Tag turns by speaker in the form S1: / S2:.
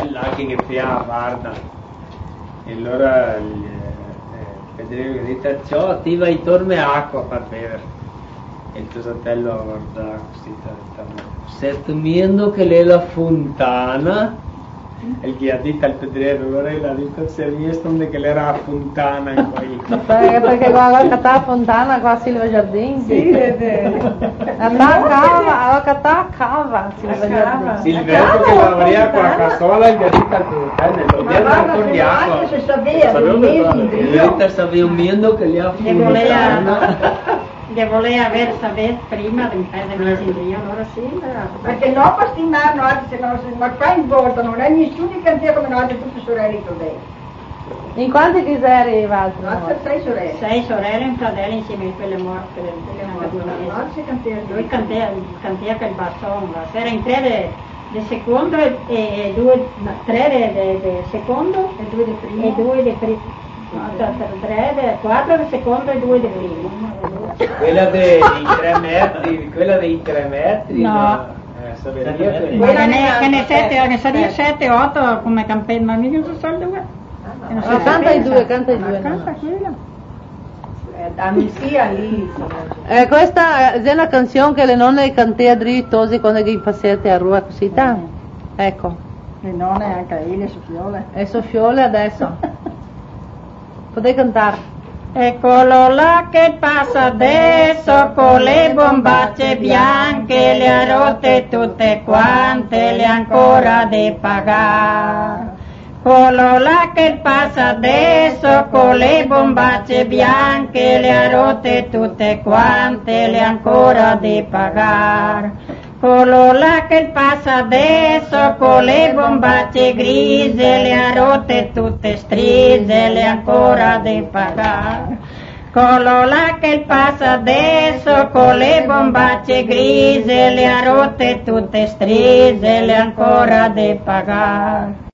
S1: anche che Pia guarda. E allora Federico dice: ciao, ti vai torme acqua a far bere. E il tuo fratello guarda così, stai dormendo che lei è la fontana. E che ha detto al pedriere, allora l'ha detto se visto che l'era a fontana in poi.
S2: Perché aveva cattato a fontana qua a Silva Giardini?
S3: Sì,
S2: aveva cattato a cava Silva Giardini.
S1: Silvestro che lavoria qua a Cassola e gli ha detto al tuo fratello, lo viene ancora di acqua. Sapeva un mio che lì a fontana.
S3: Che voleva aver saputo prima di prendere in allora sì,
S4: perché no, questi anni, ma qua in bordo non è nessuno che canta come noi, tutte sorelle today.
S2: In quanti chiseri Walter?
S4: Altre 6 sorelle.
S3: 6 sorelle e un fratello insieme a quelle morte. Lui cantava il bastone, era in 3 del secondo e 2, 3 del secondo e 2 del primo. E 2 del primo. 4 del secondo e 2 del primo.
S1: Quella dei 3 metri, quella dei 3 metri?
S3: No. Che ne 7, 8 come campegno, ma mica sono solo 2.
S2: Canta i due.
S3: Canta quella.
S4: Amicia lì.
S2: Questa è una canzone che le nonne cantate drittose quando gli passate a rua così, ecco.
S3: Le nonne anche lì, le soffiole.
S2: E soffiole adesso. Potete cantare.
S3: Eccolo là che passa adesso con le bombacce bianche, le ha rotte tutte quante, le ancora da pagare. Eccolo là che passa adesso con le bombacce bianche, le ha rotte tutte quante, le ancora da pagare. Quello là che passa adesso con le bombacce grigie, le ha rotte tutte strise, le ancora da pagare. Quello là che passa adesso con le bombacce grigie, le ha rotte tutte strise, le ancora da pagare.